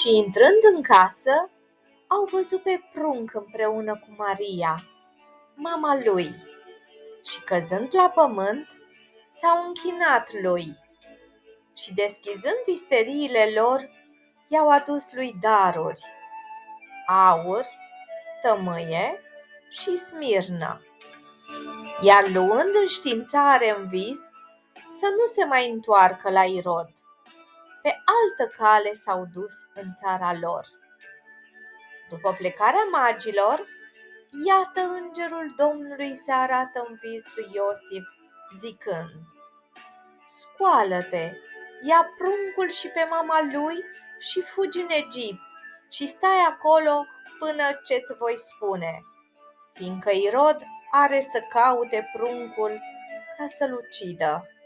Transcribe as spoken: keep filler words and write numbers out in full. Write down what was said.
Și intrând în casă, au văzut pe prunc împreună cu Maria, mama lui, și căzând la pământ, s-au închinat lui și deschizând visteriile lor, i-au adus lui daruri: aur, tămâie și smirnă. Iar luând înștiințare în vis să nu se mai întoarcă la Irod, pe altă cale s-au dus în țara lor. După plecarea magilor, iată îngerul Domnului se arată în vis lui Iosif, zicând: scoală-te, ia pruncul și pe mama lui și fugi în Egipt și stai acolo până ce-ți voi spune, fiindcă Irod are să caute pruncul ca să-l ucidă.